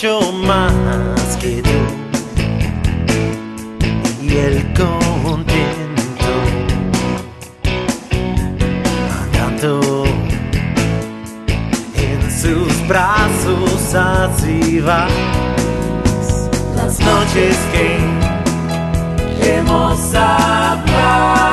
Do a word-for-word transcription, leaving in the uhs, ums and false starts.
mucho más que tú. Y el contento andando en sus brazos así vas. Las noches que hemos hablado